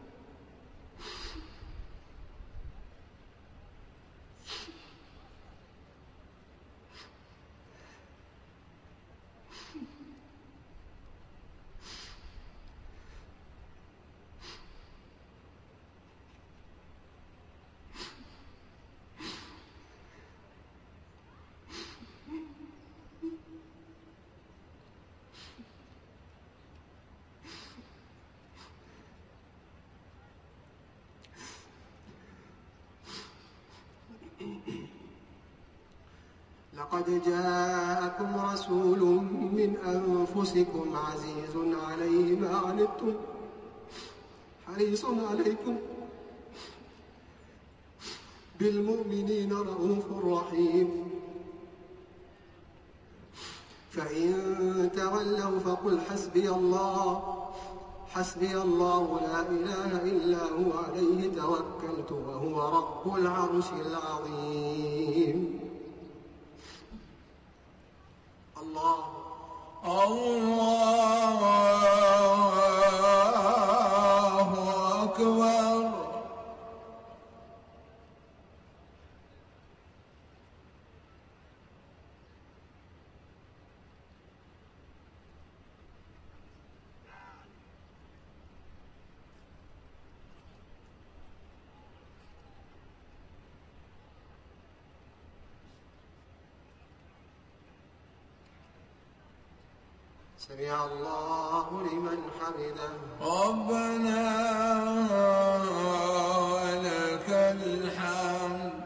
لقد جاءكم رسول من أنفسكم عزيز عليه ما عنتم حريص عليكم بالمؤمنين رؤوف رحيم. فإن تولوا فقل حسبي الله حسبي الله لا إله إلا هو عليه توكلت وهو رب العرش العظيم. الله الله سمع الله لمن حمده. ربنا ولك الحمد.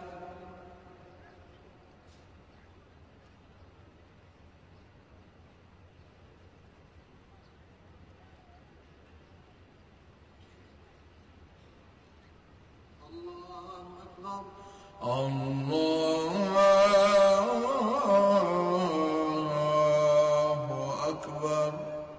الله أكبر. الله أكبر.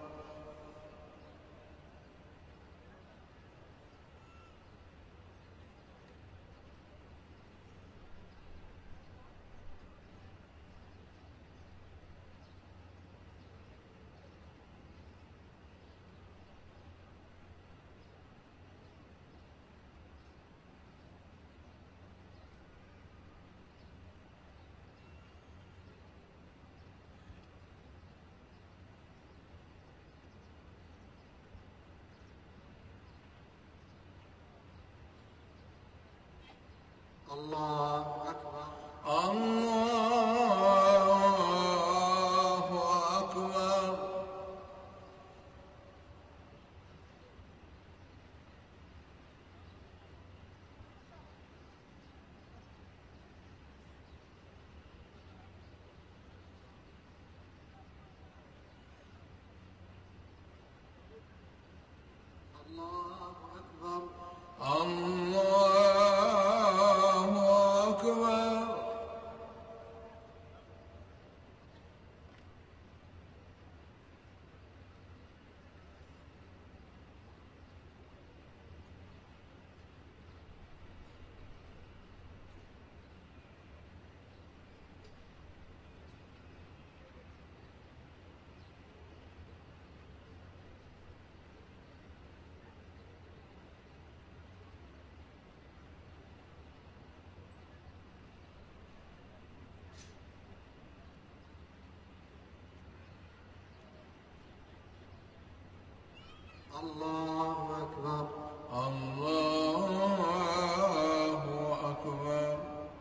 الله أكبر. الله أكبر. الله أكبر. الله أكبر. الله أكبر. الله أكبر.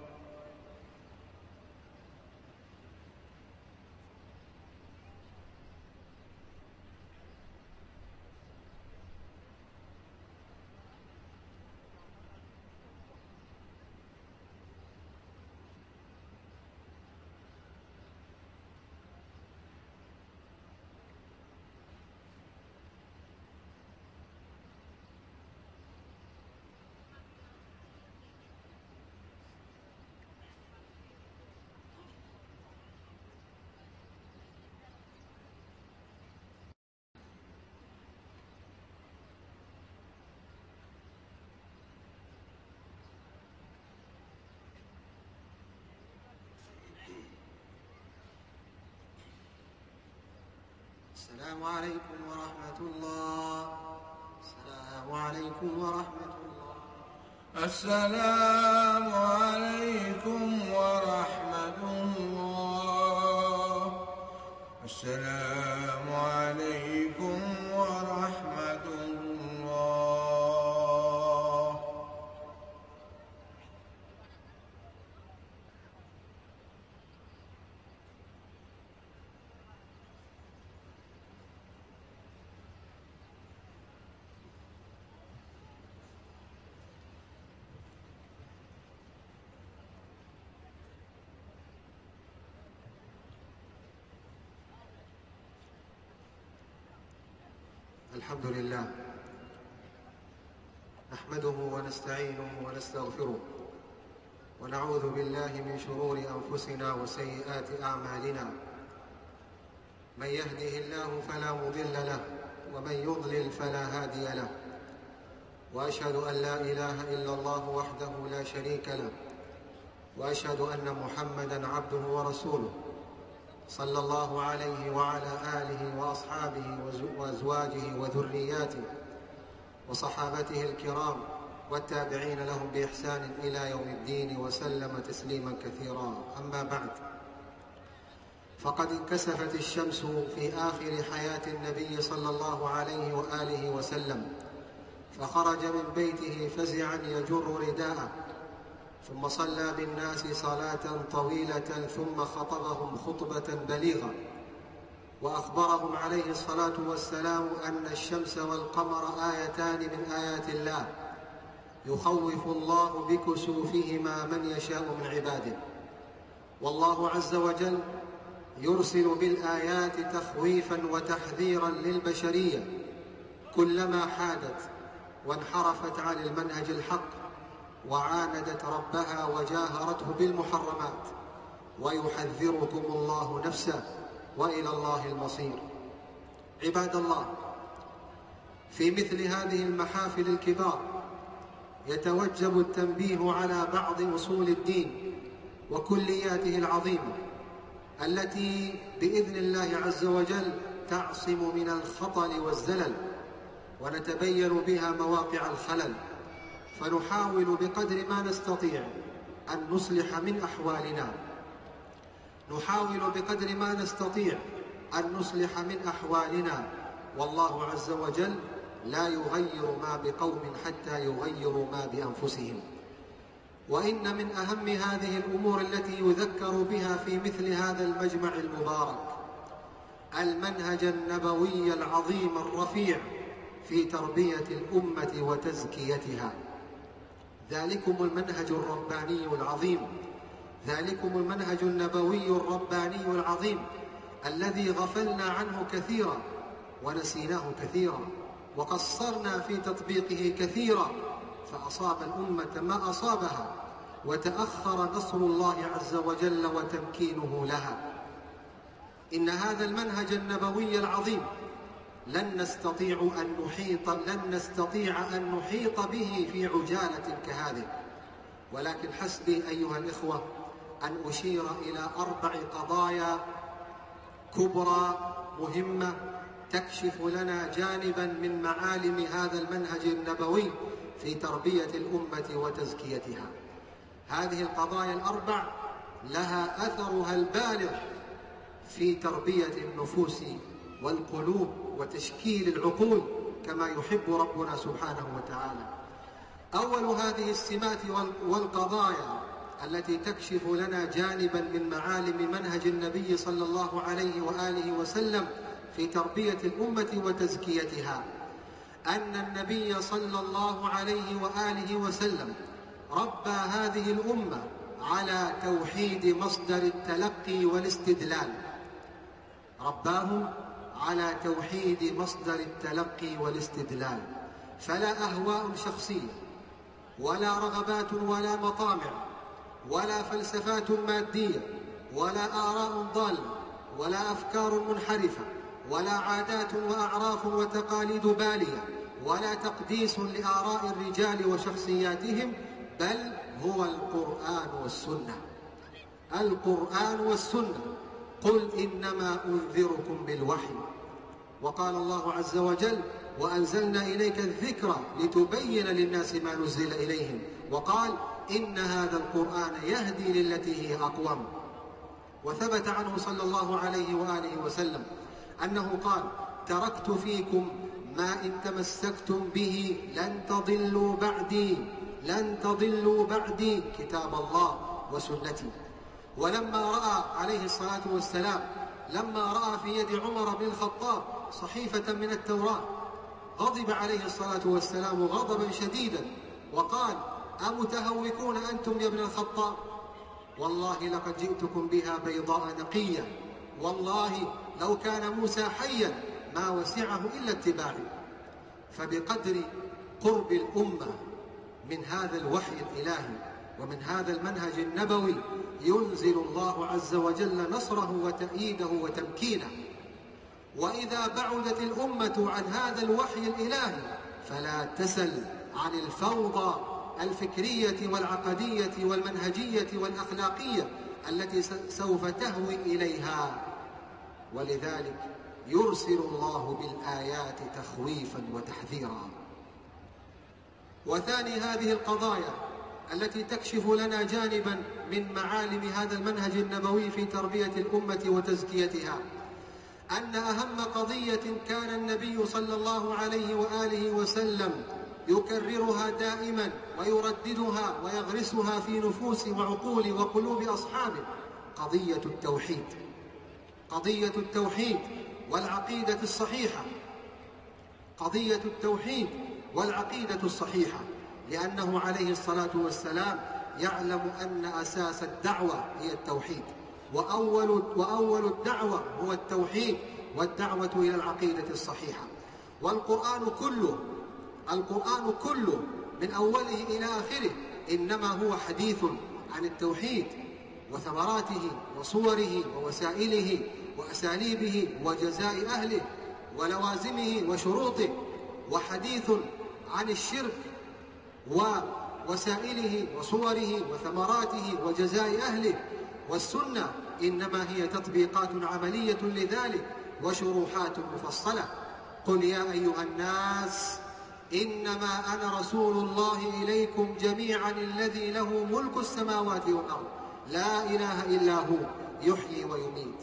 السلام عليكم ورحمة الله. السلام عليكم ورحمة الله. السلام عليكم ورحمة الله. السلام عليكم ورحمة الله. الحمد لله نحمده ونستعينه ونستغفره ونعوذ بالله من شرور أنفسنا وسيئات أعمالنا. من يهده الله فلا مضل له ومن يضلل فلا هادي له. وأشهد أن لا إله إلا الله وحده لا شريك له، وأشهد أن محمدًا عبده ورسوله صلى الله عليه وعلى آله وأصحابه وأزواجه وذرياته وصحابته الكرام والتابعين لهم بإحسان إلى يوم الدين وسلم تسليما كثيرا. أما بعد، فقد انكسفت الشمس في آخر حياة النبي صلى الله عليه وآله وسلم، فخرج من بيته فزعا يجر رداءه، ثم صلى بالناس صلاة طويلة، ثم خطبهم خطبة بليغة وأخبرهم عليه الصلاة والسلام أن الشمس والقمر آيتان من آيات الله يخوف الله بكسوفهما من يشاء من عباده. والله عز وجل يرسل بالآيات تخويفا وتحذيرا للبشرية كلما حادت وانحرفت عن المنهج الحق وعاندت ربها وجاهرته بالمحرمات، ويحذركم الله نفسه وإلى الله المصير. عباد الله، في مثل هذه المحافل الكبار يتوجب التنبيه على بعض أصول الدين وكلياته العظيمة التي بإذن الله عز وجل تعصم من الخطل والزلل، ونتبين بها مواقع الخلل، فنحاول بقدر ما نستطيع أن نصلح من أحوالنا نحاول بقدر ما نستطيع أن نصلح من أحوالنا والله عز وجل لا يغير ما بقوم حتى يغيروا ما بأنفسهم. وإن من أهم هذه الأمور التي يذكر بها في مثل هذا المجمع المبارك المنهج النبوي العظيم الرفيع في تربية الأمة وتزكيتها. ذلكم المنهج الرباني العظيم، ذلكم المنهج النبوي الرباني العظيم الذي غفلنا عنه كثيرا ونسيناه كثيرا وقصرنا في تطبيقه كثيرا، فأصاب الأمة ما أصابها وتأخر نصر الله عز وجل وتمكينه لها. إن هذا المنهج النبوي العظيم لن نستطيع أن نحيط لن نستطيع أن نحيط به في عجالة كهذه، ولكن حسبي أيها الإخوة أن أشير إلى أربع قضايا كبرى مهمة تكشف لنا جانبا من معالم هذا المنهج النبوي في تربية الأمة وتزكيتها. هذه القضايا الأربع لها أثرها البالغ في تربية النفوس والقلوب وتشكيل العقول كما يحب ربنا سبحانه وتعالى. أول هذه السمات والقضايا التي تكشف لنا جانبا من معالم منهج النبي صلى الله عليه وآله وسلم في تربية الأمة وتزكيتها أن النبي صلى الله عليه وآله وسلم ربى هذه الأمة على توحيد مصدر التلقي والاستدلال، رباهم على توحيد مصدر التلقي والاستدلال، فلا أهواء شخصية ولا رغبات ولا مطامع ولا فلسفات مادية ولا آراء ضالة ولا أفكار منحرفة ولا عادات وأعراف وتقاليد بالية ولا تقديس لآراء الرجال وشخصياتهم، بل هو القرآن والسنة. القرآن والسنة. قل إنما أنذركم بالوحي. وقال الله عز وجل: وأنزلنا إليك الذكر لتبين للناس ما نزل إليهم. وقال: إن هذا القرآن يهدي للتي هي أقوم. وثبت عنه صلى الله عليه وآله وسلم أنه قال: تركت فيكم ما إن تمسكتم به لن تضلوا بعدي لن تضلوا بعدي كتاب الله وسنتي. ولما رأى عليه الصلاة والسلام لما رأى في يد عمر بن الخطاب صحيفة من التوراة غضب عليه الصلاة والسلام غضبا شديدا وقال: أمتهوكون أنتم يا ابن الخطاب؟ والله لقد جئتكم بها بيضاء نقية، والله لو كان موسى حيا ما وسعه إلا اتباعي. فبقدر قرب الأمة من هذا الوحي الإلهي ومن هذا المنهج النبوي ينزل الله عز وجل نصره وتأييده وتمكينه. وإذا بعدت الأمة عن هذا الوحي الإلهي فلا تسل عن الفوضى الفكرية والعقدية والمنهجية والأخلاقية التي سوف تهوي إليها. ولذلك يرسل الله بالآيات تخويفا وتحذيرا. وثاني هذه القضايا التي تكشف لنا جانبا من معالم هذا المنهج النبوي في تربية الأمة وتزكيتها أن أهم قضية كان النبي صلى الله عليه وآله وسلم يكررها دائما ويرددها ويغرسها في نفوس وعقول وقلوب أصحابه قضية التوحيد. قضية التوحيد والعقيدة الصحيحة، قضية التوحيد والعقيدة الصحيحة، لأنه عليه الصلاة والسلام يعلم أن أساس الدعوة هي التوحيد، وأول, وأول الدعوة هو التوحيد والدعوة إلى العقيدة الصحيحة. والقرآن كله القرآن كله من أوله إلى آخره إنما هو حديث عن التوحيد وثمراته وصوره ووسائله وأساليبه وجزاء أهله ولوازمه وشروطه، وحديث عن الشرك ووسائله وصوره وثمراته وجزاء أهله. والسنة إنما هي تطبيقات عملية لذلك وشروحات مفصلة. قل يا أيها الناس إنما أنا رسول الله إليكم جميعا الذي له ملك السماوات والأرض لا إله إلا هو يحيي ويميت.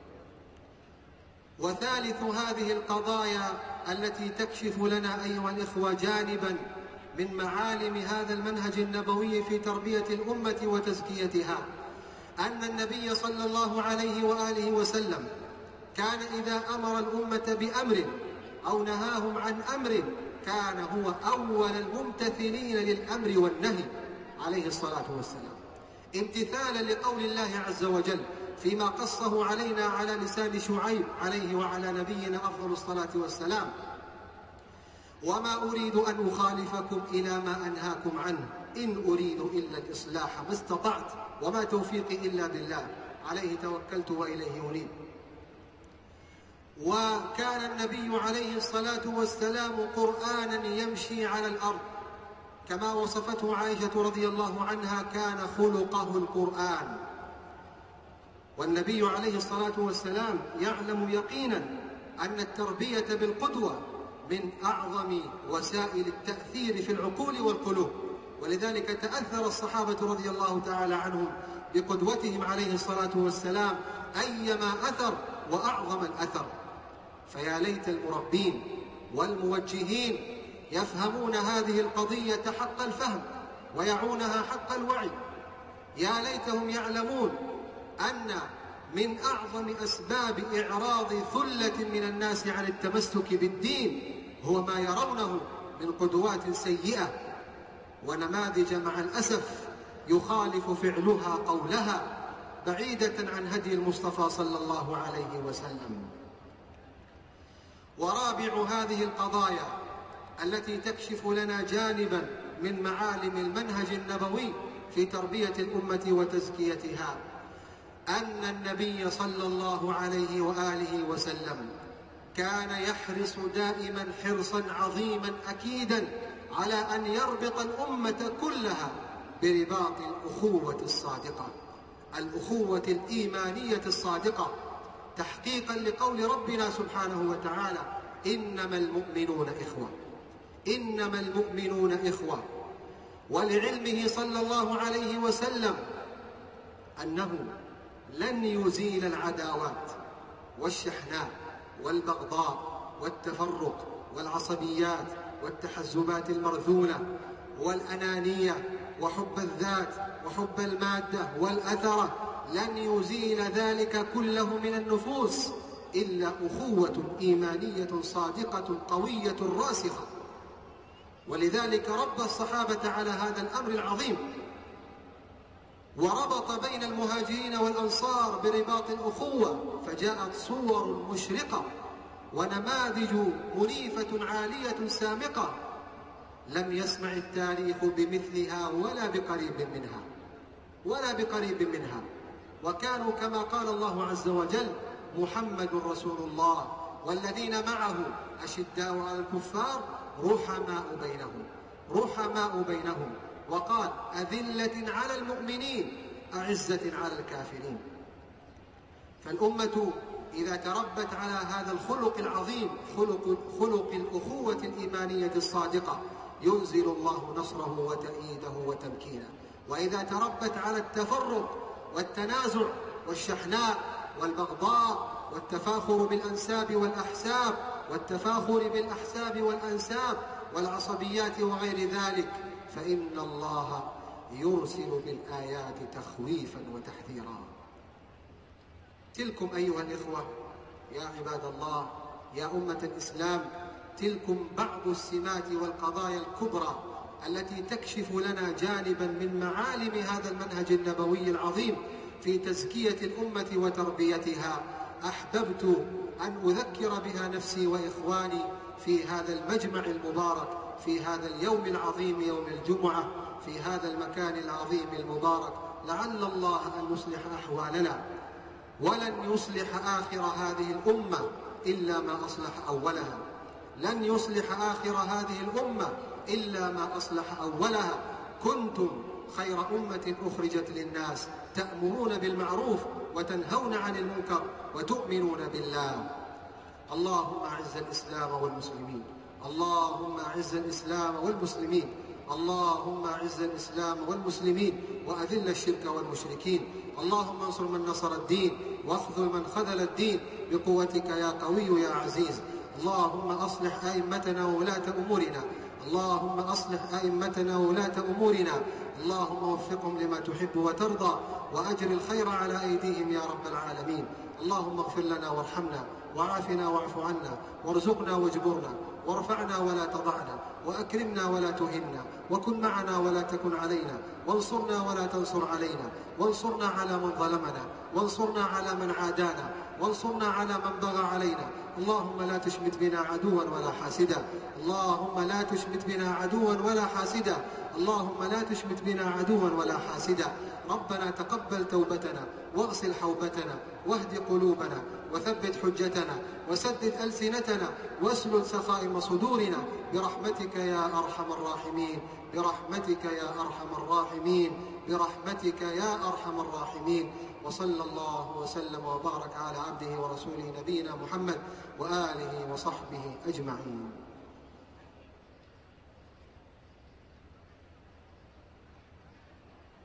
وثالث هذه القضايا التي تكشف لنا أيها الإخوة جانبا من معالم هذا المنهج النبوي في تربية الأمة وتزكيتها، أن النبي صلى الله عليه وآله وسلم كان إذا أمر الأمة بأمر أو نهاهم عن أمر كان هو أول الممتثلين للأمر والنهي عليه الصلاة والسلام، امتثالا لقول الله عز وجل فيما قصه علينا على لسان شعيب عليه وعلى نبينا أفضل الصلاة والسلام: وما أريد أن أخالفكم إلى ما أنهاكم عنه إن أريد إلا الإصلاح ما استطعت وما توفيقي إلا بالله عليه توكلت وإليه أنيب. وكان النبي عليه الصلاة والسلام قرآنا يمشي على الأرض كما وصفته عائشة رضي الله عنها، كان خلقه القرآن. والنبي عليه الصلاة والسلام يعلم يقينا أن التربية بالقدوة من أعظم وسائل التأثير في العقول والقلوب، ولذلك تأثر الصحابة رضي الله تعالى عنهم بقدوتهم عليه الصلاة والسلام أيما أثر وأعظم الأثر. فيا ليت المربين والموجهين يفهمون هذه القضية حق الفهم ويعونها حق الوعي. يا ليتهم يعلمون أن من أعظم أسباب إعراض ثلة من الناس عن التمسك بالدين هو ما يرونه من قدوات سيئة ونماذج مع الأسف يخالف فعلها قولها بعيدة عن هدي المصطفى صلى الله عليه وسلم. ورابع هذه القضايا التي تكشف لنا جانبا من معالم المنهج النبوي في تربية الأمة وتزكيتها أن النبي صلى الله عليه وآله وسلم كان يحرص دائما حرصا عظيما أكيدا على أن يربط الأمة كلها برباط الأخوة الصادقة، الأخوة الإيمانية الصادقة، تحقيقا لقول ربنا سبحانه وتعالى: إنما المؤمنون إخوة، إنما المؤمنون إخوة. ولعلمه صلى الله عليه وسلم أنه لن يزيل العداوات والشحناء والبغضاء والتفرق والعصبيات والتحزبات المرذولة والأنانية وحب الذات وحب المادة والأثرة، لن يزيل ذلك كله من النفوس إلا أخوة إيمانية صادقة قوية راسخة. ولذلك ربى الصحابة على هذا الأمر العظيم، وربط بين المهاجرين والأنصار برباط الأخوة، فجاءت صور مشرقة ونماذج منيفة عالية سامقة لم يسمع التاريخ بمثلها ولا بقريب منها ولا بقريب منها. وكانوا كما قال الله عز وجل: محمد رسول الله والذين معه أشداء على الكفار رحماء بينهم رحماء بينهم وقال: أذلة على المؤمنين أعزة على الكافرين. فالأمة إذا تربت على هذا الخلق العظيم، خلق, خلق الأخوة الإيمانية الصادقة، ينزل الله نصره وتأييده وتمكينه. وإذا تربت على التفرق والتنازع والشحناء والبغضاء والتفاخر بالأنساب والأحساب والتفاخر بالأحساب والأنساب والعصبيات وغير ذلك، فإن الله يرسل بالآيات تخويفا وتحذيرا. تلكم أيها الإخوة يا عباد الله، يا أمة الإسلام، تلكم بعض السمات والقضايا الكبرى التي تكشف لنا جانبا من معالم هذا المنهج النبوي العظيم في تزكية الأمة وتربيتها. أحببت أن أذكر بها نفسي وإخواني في هذا المجمع المبارك، في هذا اليوم العظيم، يوم الجمعة، في هذا المكان العظيم المبارك، لعل الله أن يصلح أحوالنا. ولن يصلح آخر هذه الأمة إلا ما أصلح أولها، لن يصلح آخر هذه الأمة إلا ما أصلح أولها. كنتم خير أمة أخرجت للناس، تأمرون بالمعروف وتنهون عن المنكر وتؤمنون بالله. اللهم أعز الإسلام والمسلمين، اللهم أعز الإسلام والمسلمين، اللهم أعز الإسلام والمسلمين وأذل الشرك والمشركين. اللهم انصر من نصر الدين واخذل من خذل الدين بقوتك يا قوي يا عزيز. اللهم أصلح أئمتنا وولاة أمورنا، اللهم أصلح أئمتنا وولاة أمورنا، اللهم وفقهم لما تحب وترضى، وأجر الخير على أيديهم يا رب العالمين. اللهم اغفر لنا وارحمنا وعافنا واعف عنا وارزقنا واجبرنا وارفعنا ولا تضعنا وأكرمنا ولا تهنا وكن معنا ولا تكن علينا وانصرنا ولا تنصر علينا وانصرنا على من ظلمنا وانصرنا على من عادانا وانصرنا على من بغى علينا. اللهم لا تشمت بنا عدوا ولا حاسدا، اللهم لا تشمت بنا عدوا ولا حاسدا، اللهم لا تشمت بنا عدوا ولا حاسدا. ربنا تقبل توبتنا واغسل حوبتنا واهد قلوبنا وثبت حجتنا وسدد ألسنتنا واسلل سخائم صدورنا برحمتك يا أرحم الراحمين، برحمتك يا أرحم الراحمين، برحمتك يا أرحم الراحمين. وصلى الله وسلم وبارك على عبده ورسوله نبينا محمد وآله وصحبه أجمعين.